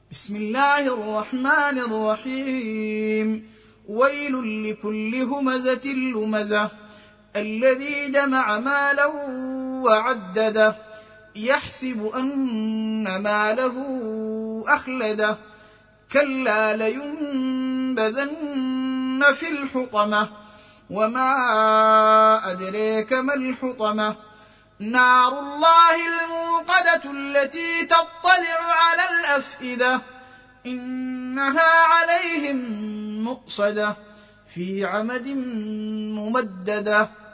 بسم الله الرحمن الرحيم. ويل لكل همزة لمزة الذي جمع مالا وعدده يحسب أن ماله أخلده كلا لينبذن في الحطمة وما أدريك ما الحطمة نار الله الموقدة التي تطلع على الأفئدة إنها عليهم مؤصدة في عمد ممددة.